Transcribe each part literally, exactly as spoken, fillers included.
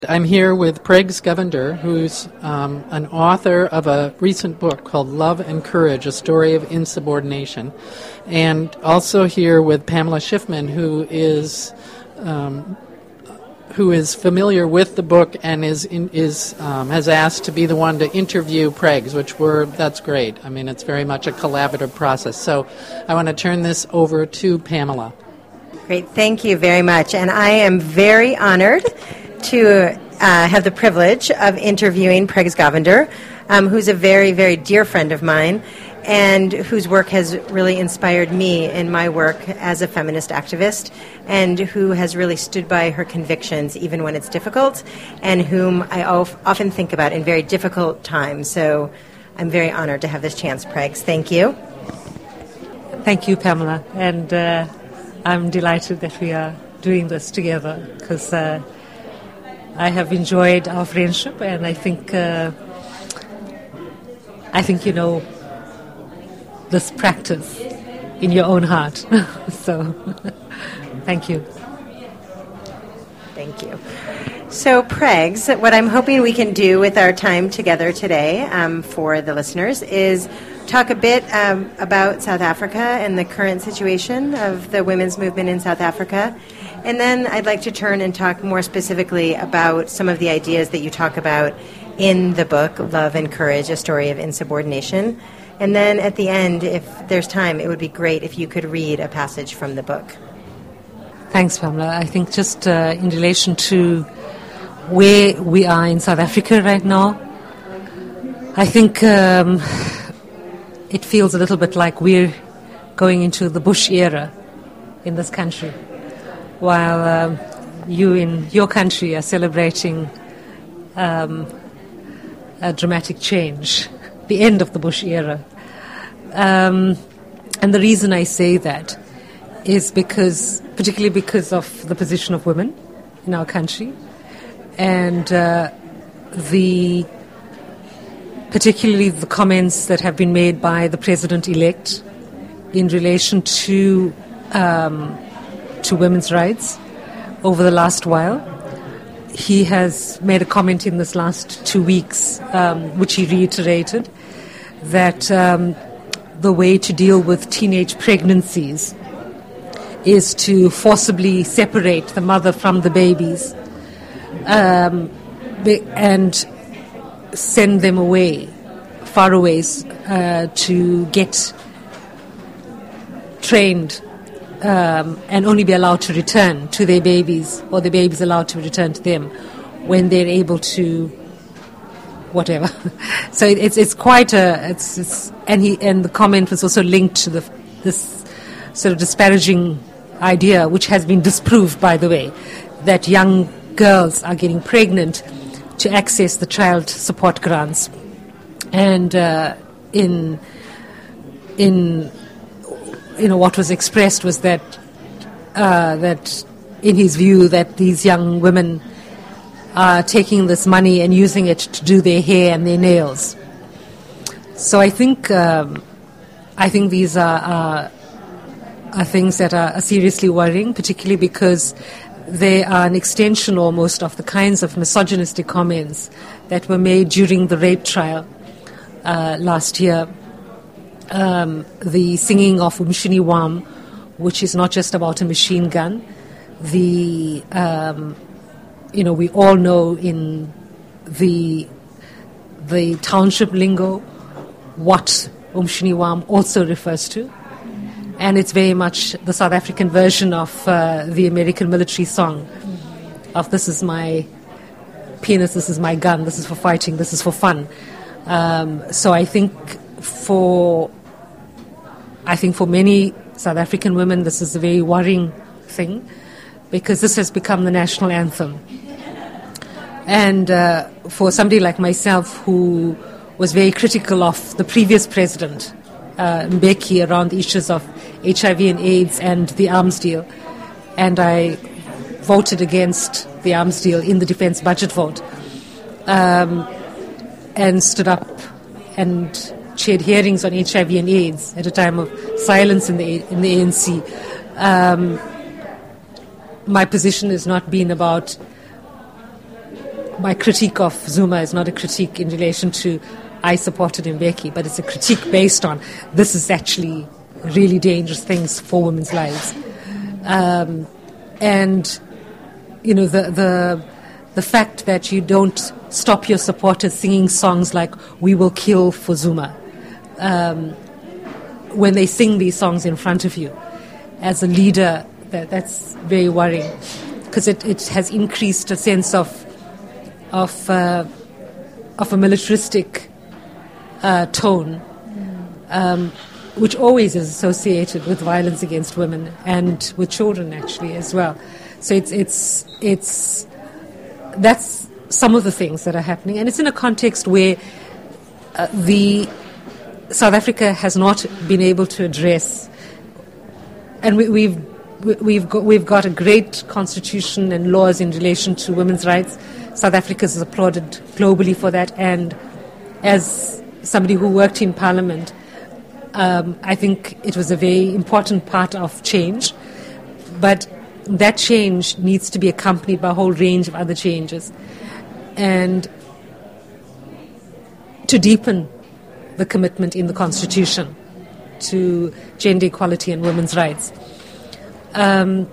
I'm here with Pregs Govender, who's um, an author of a recent book called Love and Courage, A Story of Insubordination. And also here with Pamela Schiffman, who is um, who is familiar with the book and is in, is um, has asked to be the one to interview Pregs, which we're, that's great. I mean, it's very much a collaborative process. So I want to turn this over to Pamela. Great, thank you very much. And I am very honored to uh, have the privilege of interviewing Pregs Govender, um, who's a very, very dear friend of mine and whose work has really inspired me in my work as a feminist activist, and who has really stood by her convictions even when it's difficult, and whom I of, often think about in very difficult times. So I'm very honored to have this chance, Pregs. Thank you. Thank you, Pamela. And uh, I'm delighted that we are doing this together, because uh, I have enjoyed our friendship, and I think uh, I think you know this practice in your own heart. So, thank you. Thank you. So, Pregs, what I'm hoping we can do with our time together today um, for the listeners is talk a bit um, about South Africa and the current situation of the women's movement in South Africa. And then I'd like to turn and talk more specifically about some of the ideas that you talk about in the book, Love and Courage, A Story of Insubordination. And then at the end, if there's time, it would be great if you could read a passage from the book. Thanks, Pamela. I think just uh, in relation to where we are in South Africa right now, I think um, it feels a little bit like we're going into the Bush era in this country, while um, you in your country are celebrating um, a dramatic change, the end of the Bush era. Um, and the reason I say that is because, particularly because of the position of women in our country, and uh, the particularly the comments that have been made by the president-elect in relation to um, to women's rights over the last while. He has made a comment in this last two weeks, um, which he reiterated, that um, the way to deal with teenage pregnancies is to forcibly separate the mother from the babies um, and send them away, far away, uh, to get trained um, and only be allowed to return to their babies, or the babies allowed to return to them when they're able to whatever. So it, it's it's quite a it's, it's and he and the comment was also linked to the this sort of disparaging idea, which has been disproved, by the way, that young girls are getting pregnant to access the child support grants, and uh, in in you know what was expressed was that uh, that in his view that these young women are taking this money and using it to do their hair and their nails. So I think um, I think these are, are are things that are, are seriously worrying, particularly because they are an extension almost of the kinds of misogynistic comments that were made during the rape trial uh, last year. Um, the singing of Umshini Wam, which is not just about a machine gun. The, um, you know, we all know in the the township lingo what Umshini Wam also refers to. And it's very much the South African version of uh, the American military song of "This is my penis, this is my gun, this is for fighting, this is for fun." Um, so I think for I think for many South African women, this is a very worrying thing, because this has become the national anthem. And uh, for somebody like myself, who was very critical of the previous president, uh, Mbeki, around the issues of H I V and AIDS and the arms deal, and I voted against the arms deal in the defense budget vote, um, and stood up and chaired hearings on H I V and AIDS at a time of silence in the in the A N C. Um, my position has not been about my critique of Zuma is not a critique in relation to I supported Mbeki, but it's a critique based on this is actually really dangerous things for women's lives. Um, and, you know, the, the, the fact that you don't stop your supporters singing songs like We Will Kill for Zuma, um, when they sing these songs in front of you, as a leader, that, that's very worrying, because it, it has increased a sense of of uh, of a militaristic uh, tone, um, which always is associated with violence against women and with children, actually, as well. So it's it's it's that's some of the things that are happening, and it's in a context where uh, the South Africa has not been able to address, and we, we've we've got, we've got a great constitution and laws in relation to women's rights. South Africa is applauded globally for that, and as somebody who worked in Parliament, um, I think it was a very important part of change. But that change needs to be accompanied by a whole range of other changes, and to deepen the commitment in the Constitution to gender equality and women's rights. Um,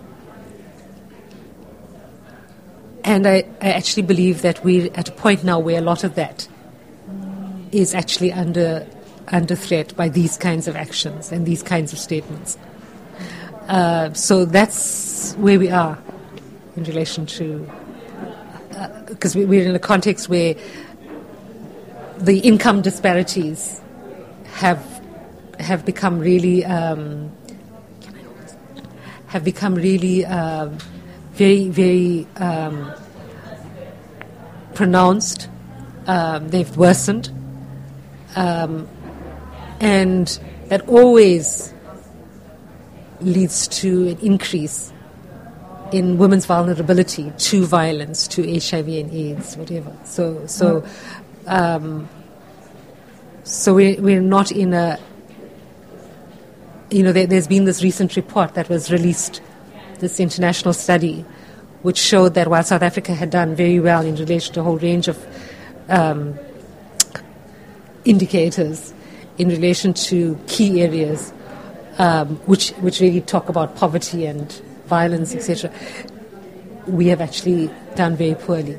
and I, I actually believe that we're at a point now where a lot of that is actually under under threat by these kinds of actions and these kinds of statements. Uh, so that's where we are in relation to, because uh, we're in a context where the income disparities have have become really um, have become really uh, very very um, pronounced. Um, they've worsened, um, and that always leads to an increase in women's vulnerability to violence, to H I V and AIDS, whatever. So so. Um, so we're, we're not in a, you know, there, there's been this recent report that was released, this international study, which showed that while South Africa had done very well in relation to a whole range of um, indicators in relation to key areas, um, which, which really talk about poverty and violence, et cetera, we have actually done very poorly.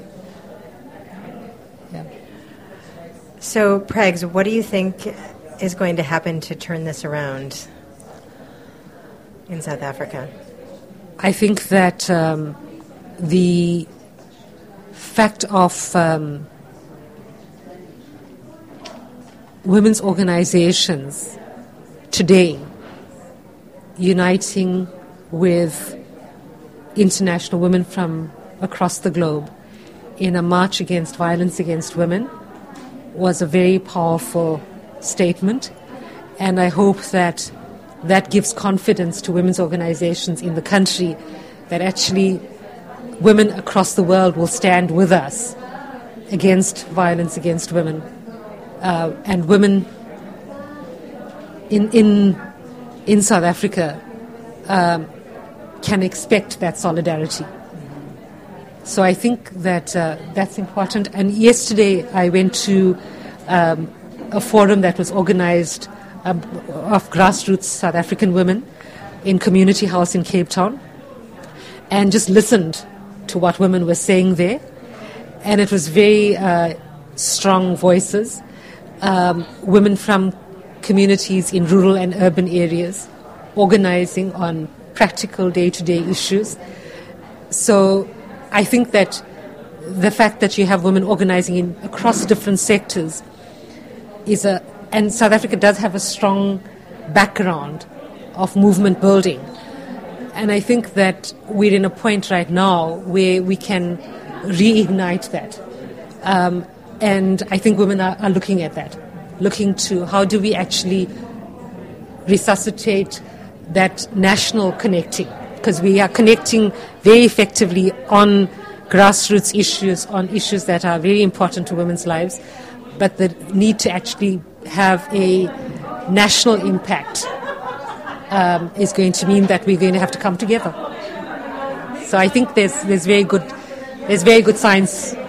So, Pregs, what do you think is going to happen to turn this around in South Africa? I think that um, the fact of um, women's organizations today uniting with international women from across the globe in a march against violence against women was a very powerful statement, and I hope that that gives confidence to women's organizations in the country that actually women across the world will stand with us against violence against women, uh, and women in in in South Africa um, can expect that solidarity. So I think that uh, that's important. And yesterday I went to um, a forum that was organized um, of grassroots South African women in Community House in Cape Town, and just listened to what women were saying there. And it was very uh, strong voices, um, women from communities in rural and urban areas, organizing on practical day-to-day issues. So I think that the fact that you have women organizing in across different sectors is a, and South Africa does have a strong background of movement building. And I think that we're in a point right now where we can reignite that. Um, and I think women are, are looking at that, looking to how do we actually resuscitate that national connecting, because we are connecting very effectively on grassroots issues, on issues that are very important to women's lives, but the need to actually have a national impact um, is going to mean that we're going to have to come together. So I think there's there's very good there's very good signs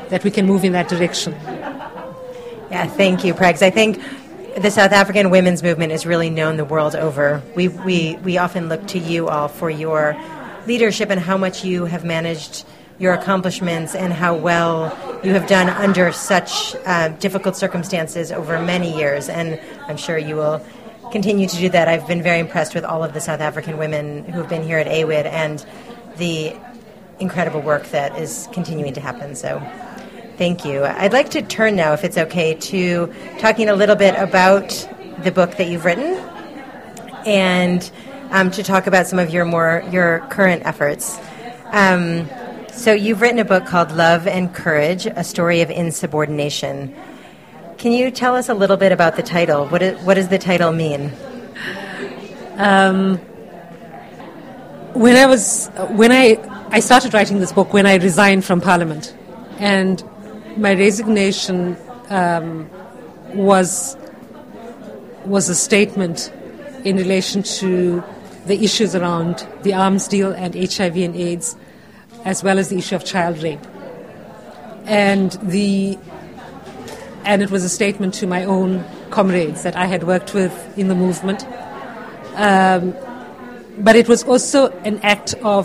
that we can move in that direction. Yeah, thank you, Pregs. I think the South African women's movement is really known the world over. We, we, we often look to you all for your leadership and how much you have managed your accomplishments and how well you have done under such uh, difficult circumstances over many years. And I'm sure you will continue to do that. I've been very impressed with all of the South African women who have been here at A W I D and the incredible work that is continuing to happen. So thank you. I'd like to turn now, if it's okay, to talking a little bit about the book that you've written and um, to talk about some of your more your current efforts. Um, so you've written a book called Love and Courage, A Story of Insubordination. Can you tell us a little bit about the title? What, is, what does the title mean? Um, when I was when I I started writing this book when I resigned from Parliament, and my resignation um, was was a statement in relation to the issues around the arms deal and H I V and AIDS, as well as the issue of child rape, and the and it was a statement to my own comrades that I had worked with in the movement. Um, but it was also an act of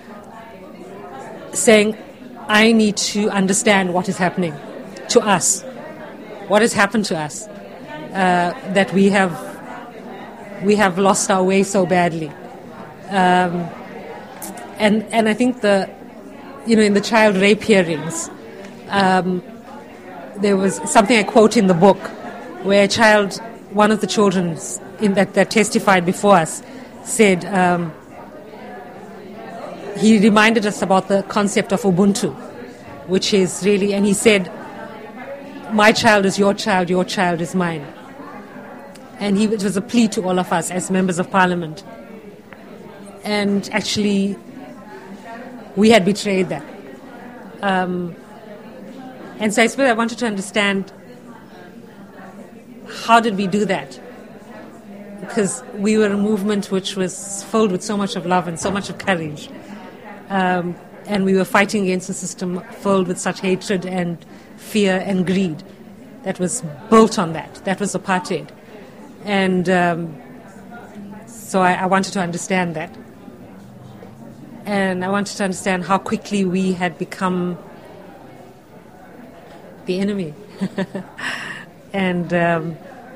saying, I need to understand what is happening to us, what has happened to us, uh, that we have we have lost our way so badly. Um, and and I think the, you know, in the child rape hearings, um, there was something I quote in the book where a child, one of the children in that, that testified before us, said, um, he reminded us about the concept of Ubuntu, which is really, and he said, my child is your child, your child is mine. And he, it was a plea to all of us as members of Parliament. And actually, we had betrayed that. Um, and so I suppose I wanted to understand, how did we do that? Because we were a movement which was filled with so much of love and so much of courage. Um, and we were fighting against a system filled with such hatred and fear and greed that was built on that. That was apartheid. And um, so I, I wanted to understand that. And I wanted to understand how quickly we had become the enemy. and um,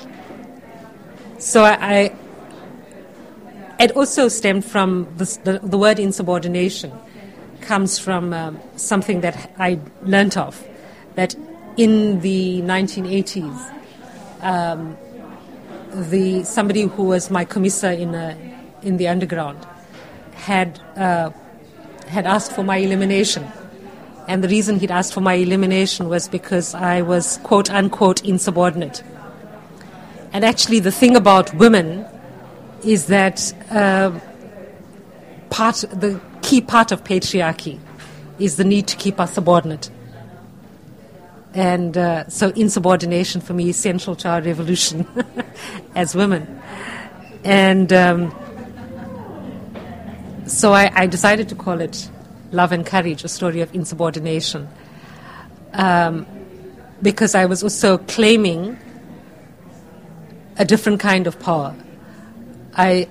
so I, I it also stemmed from this, the, the word insubordination comes from um, something that I learnt of, that in the nineteen eighties, um, the somebody who was my commissar in a, in the underground had uh, had asked for my elimination. And the reason he'd asked for my elimination was because I was, quote unquote, insubordinate. And actually the thing about women is that uh, part, the key part of patriarchy is the need to keep us subordinate. And uh, so insubordination for me is central to our revolution as women. And um, so I, I decided to call it Love and Courage, A Story of Insubordination, um, because I was also claiming a different kind of power. I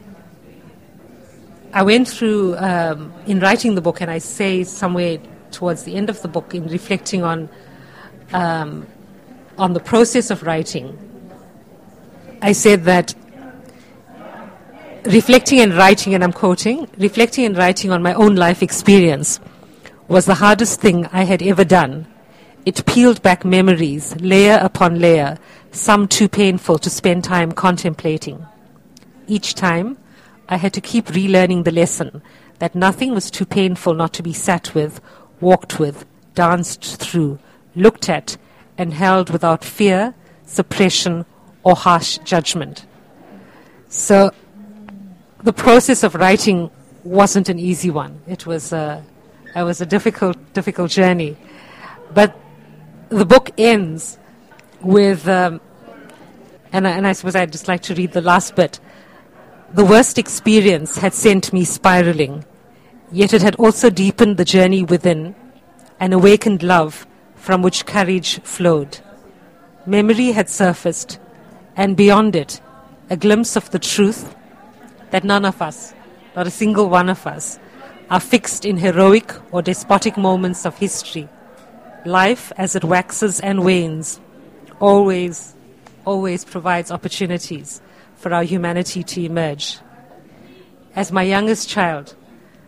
I went through, um, in writing the book, and I say somewhere towards the end of the book, in reflecting on um, on the process of writing, I said that reflecting and writing, and I'm quoting, reflecting and writing on my own life experience was the hardest thing I had ever done. It peeled back memories, layer upon layer, some too painful to spend time contemplating. Each time, I had to keep relearning the lesson that nothing was too painful not to be sat with, walked with, danced through, looked at, and held without fear, suppression, or harsh judgment. So, the process of writing wasn't an easy one. It was a, it was a difficult, difficult journey. But the book ends with, um, and, I, and I suppose I'd just like to read the last bit. The worst experience had sent me spiraling, yet it had also deepened the journey within and awakened love from which courage flowed. Memory had surfaced, and beyond it, a glimpse of the truth that none of us, not a single one of us, are fixed in heroic or despotic moments of history. Life, as it waxes and wanes, always, always provides opportunities for our humanity to emerge. As my youngest child,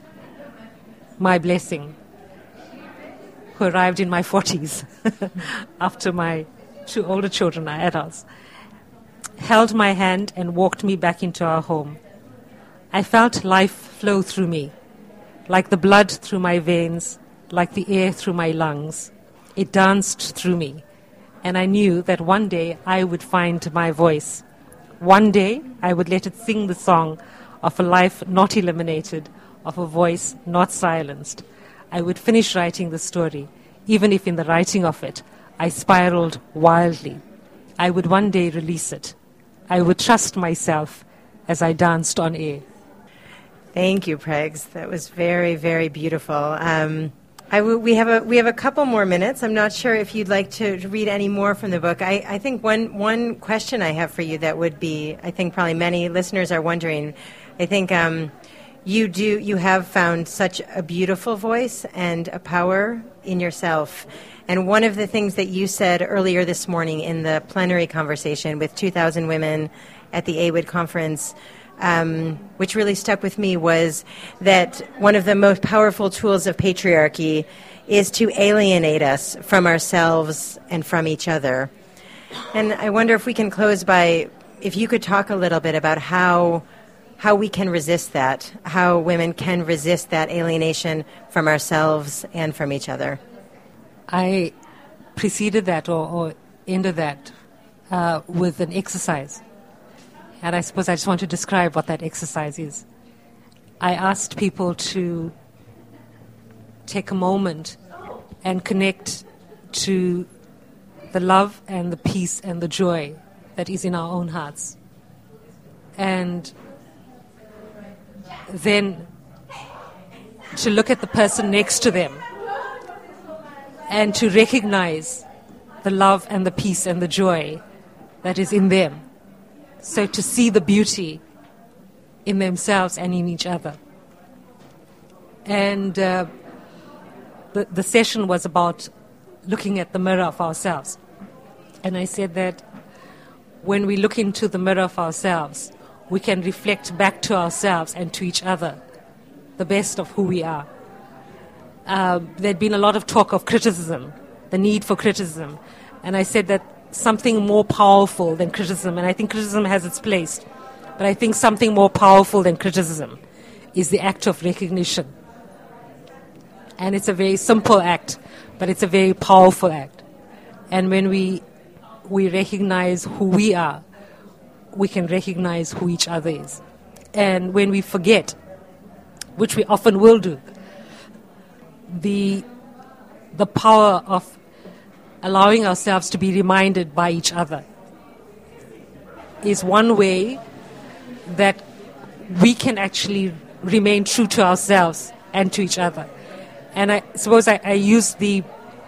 my blessing, who arrived in my forties after my two older children are adults, held my hand and walked me back into our home. I felt life flow through me, like the blood through my veins, like the air through my lungs. It danced through me, and I knew that one day I would find my voice. One day I would let it sing the song of a life not eliminated, of a voice not silenced. I would finish writing the story, even if in the writing of it I spiraled wildly. I would one day release it. I would trust myself as I danced on air. Thank you, Pregs. That was very, very beautiful. Um, I w- we have a we have a couple more minutes. I'm not sure if you'd like to read any more from the book. I, I think one one question I have for you that would be, I think probably many listeners are wondering. I think um, you do you have found such a beautiful voice and a power in yourself. And one of the things that you said earlier this morning in the plenary conversation with two thousand women at the A W I D conference, um, which really stuck with me, was that one of the most powerful tools of patriarchy is to alienate us from ourselves and from each other. And I wonder if we can close by, if you could talk a little bit about how how we can resist that, how women can resist that alienation from ourselves and from each other. I preceded that or, or ended that uh, with an exercise. And I suppose I just want to describe what that exercise is. I asked people to take a moment and connect to the love and the peace and the joy that is in our own hearts. And then to look at the person next to them and to recognize the love and the peace and the joy that is in them. So to see the beauty in themselves and in each other. And uh, the, the session was about looking at the mirror of ourselves. And I said that when we look into the mirror of ourselves, we can reflect back to ourselves and to each other the best of who we are. Uh, there'd been a lot of talk of criticism, the need for criticism. And I said that something more powerful than criticism, and I think criticism has its place, but I think something more powerful than criticism is the act of recognition. And it's a very simple act, but it's a very powerful act. And when we we recognize who we are, we can recognize who each other is. And when we forget, which we often will do, the the power of allowing ourselves to be reminded by each other is one way that we can actually remain true to ourselves and to each other. And I suppose I, I use the,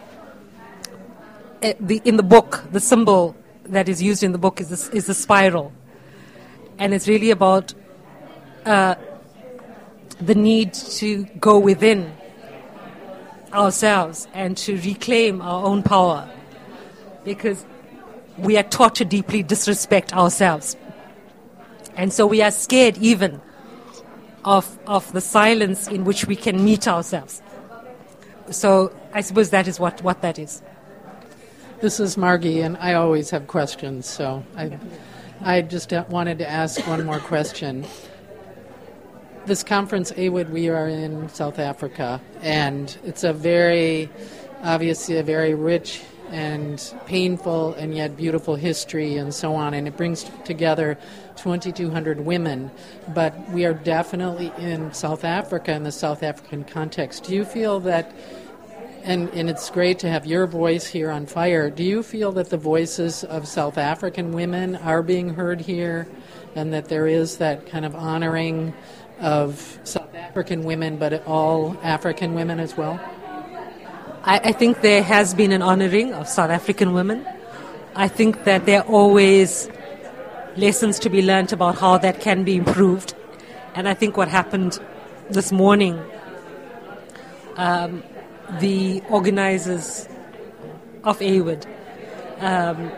uh, the in the book, the symbol that is used in the book is the, is the spiral. And it's really about uh, the need to go within ourselves and to reclaim our own power, because we are taught to deeply disrespect ourselves, and so we are scared even of of the silence in which we can meet ourselves. So I suppose that is what, what that is. This is Margie, and I always have questions, so I I just wanted to ask one more question. This conference, A W I D, we are in South Africa, and it's a very, obviously a very rich and painful and yet beautiful history and so on, and it brings together twenty-two hundred women, but we are definitely in South Africa, in the South African context. Do you feel that, and, and it's great to have your voice here on Fire, do you feel that the voices of South African women are being heard here, and that there is that kind of honoring of South African women, but all African women as well? I, I think there has been an honoring of South African women. I think that there are always lessons to be learnt about how that can be improved. And I think what happened this morning, um, the organizers of A W I D um,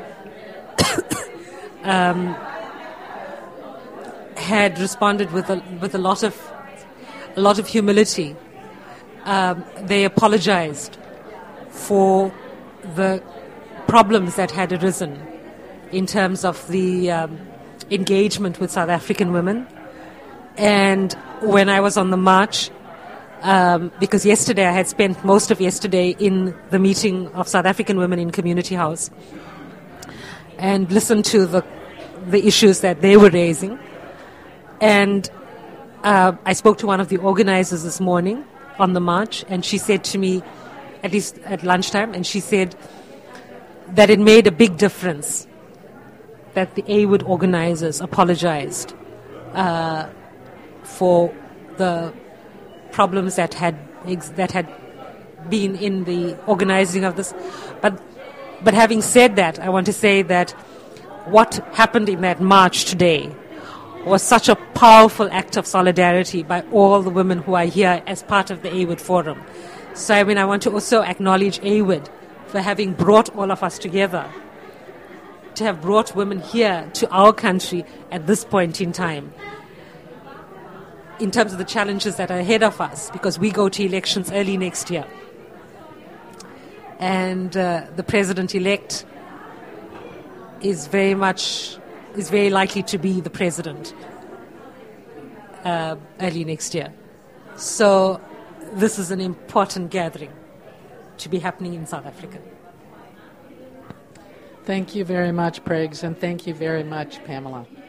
um, had responded with a with a lot of a lot of humility. Um, they apologized for the problems that had arisen in terms of the um, engagement with South African women. And when I was on the march, um, because yesterday I had spent most of yesterday in the meeting of South African women in Community House and listened to the the issues that they were raising. And uh, I spoke to one of the organizers this morning on the march, and she said to me, at least at lunchtime, and she said that it made a big difference that the A W I D organizers apologized uh, for the problems that had ex- that had been in the organizing of this. But but having said that, I want to say that what happened in that march today was such a powerful act of solidarity by all the women who are here as part of the A W I D forum. So I mean, I want to also acknowledge A W I D for having brought all of us together, to have brought women here to our country at this point in time, in terms of the challenges that are ahead of us, because we go to elections early next year. And uh, the president-elect is very much, is very likely to be the president uh, early next year. So this is an important gathering to be happening in South Africa. Thank you very much, Pregs, and thank you very much, Pamela.